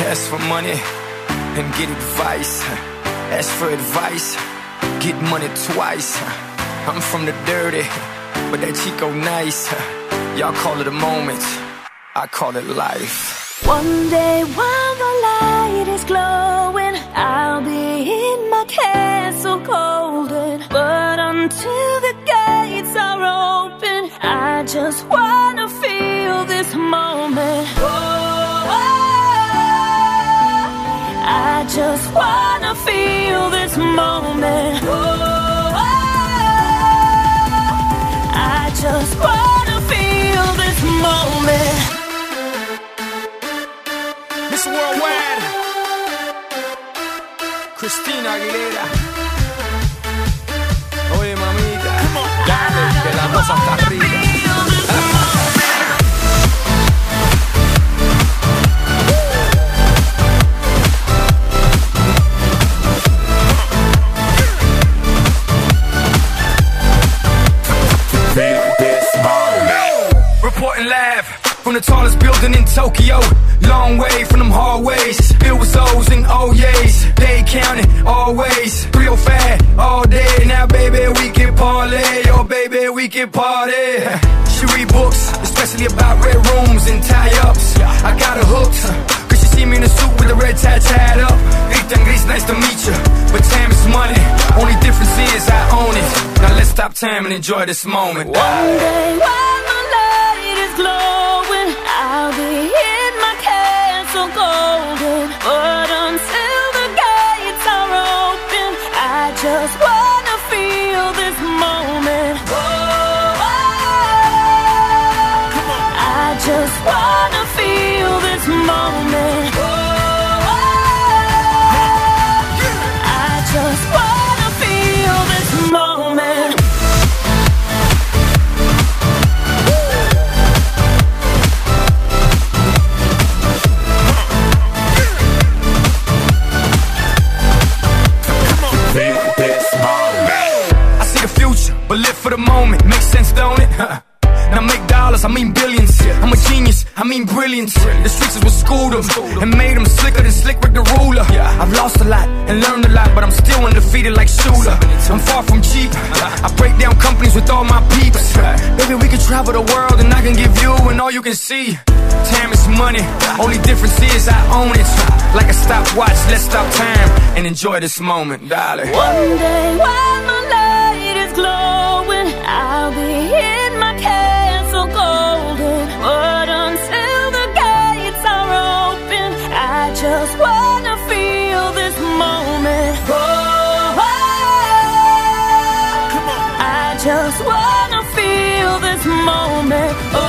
Ask for money and get advice. Ask for advice, get money twice. I'm from the dirty, but that Chico nice. Y'all call it a moment, I call it life. One day while the light is glowing, I'll be in my castle golden. But until the gates are open, I just wanna feel this moment. I just wanna feel this moment. I just wanna feel this moment. Miss Worldwide, Christina Aguilera. Oye mamita, dale, que la cosa está rica. Reporting live from the tallest building in Tokyo. Long way from them hallways, filled with O's and O's. They counting always, 305 all day. Now baby we can parlay, oh baby we can party. She read books, especially about red rooms and tie-ups. I got her hooked, cause she see me in a suit with a red tie tied up. Ethan Gris, nice to meet you, but time is money. Only difference is I own it. Now let's stop time and enjoy this moment. One day while the light is glowing, I'll be in my castle golden. But until the gates are open, I just wanna feel this moment. I just wanna feel this moment. I just wanna feel this moment. I see the future, but live for the moment. Makes sense, don't it? Now make dollars, I mean billions. I'm a genius, I mean brilliance. The streets is what schooled them and made them slicker than Slick Rick the ruler. I've lost a lot and learned a lot, but I'm still undefeated like Shooter. I'm far from cheap, I break down companies with all my peeps. Baby, we can travel the world and I can give you and all you can see. Time is money, only difference is I own it. Like a stopwatch, let's stop time and enjoy this moment, darling. One day while my light is glowing, I'll be in my castle golden. But until the gates are open, I just wanna feel this moment. I just wanna feel this moment.